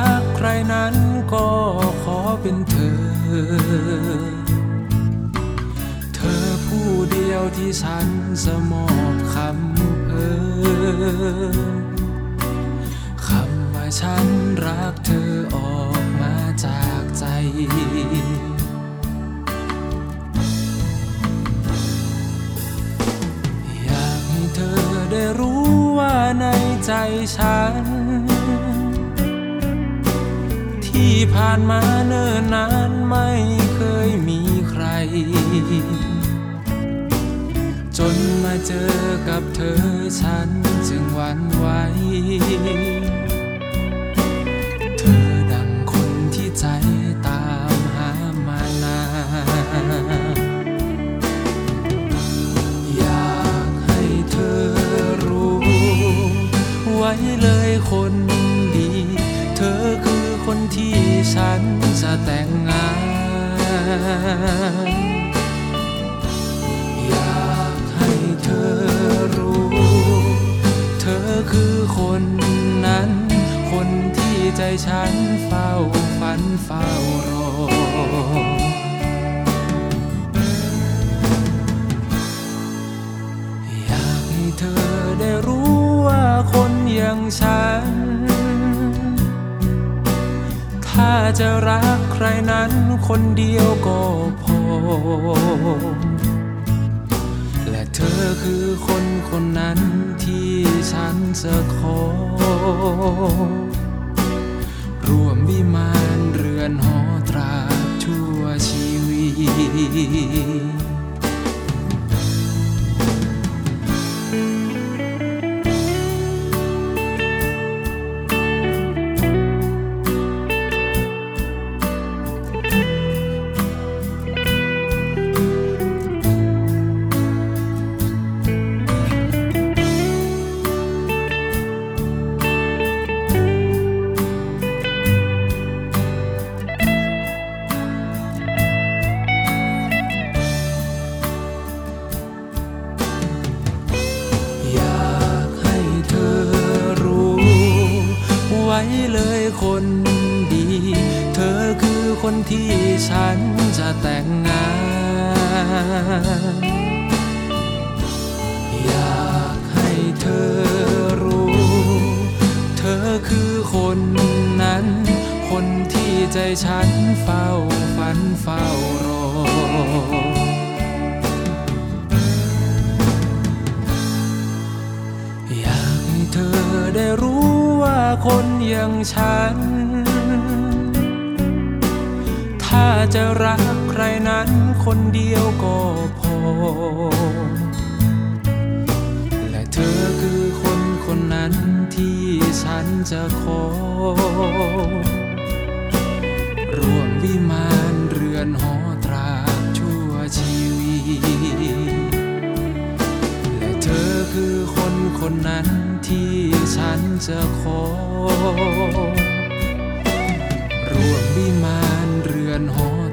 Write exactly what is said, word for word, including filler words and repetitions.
รักใครนั้นก็ขอเป็นเธอเธอผู้เดียวที่ฉันจะมอบคำเพ้อคำว่าฉันรักเธอออกมาจากใจอยากให้เธอได้รู้ว่าในใจฉันที่ผ่านมาเนิ่นนานไม่เคยมีใครจนมาเจอกับเธอฉันจึงหวั่นไหวเธอดังคนที่ใจตามหามานานอยากให้เธอรู้ไว้เลยคนดีเธอคือคนที่ฉันจะแต่งงานอยากให้เธอรู้เธอคือคนนั้นคนที่ใจฉันเฝ้าฝันเฝ้ารออยากให้เธอได้รู้ว่าคนอย่างฉันถ้าจะรักใครนั้นคนเดียวก็พอและเธอคือคนคนนั้นที่ฉันจะขอร่วมวิมานเรือนหอตราบชั่วชีวิตไว้เลยคนดีเธอคือคนที่ฉันจะแต่งงานอยากให้เธอรู้เธอคือคนนั้นคนที่ใจฉันเฝ้าฝันเฝ้ารออยากให้เธอได้รู้ว่าคนอย่างฉันถ้าจะรักใครนั้นคนเดียวก็พอและเธอคือคนคนนั้นที่ฉันจะขอร่วมวิมานเรือนหอตราบชั่วชีวิตและเธอคือคนคนนั้นที่ฉันจะขอร่วมวิมานเรือนหอ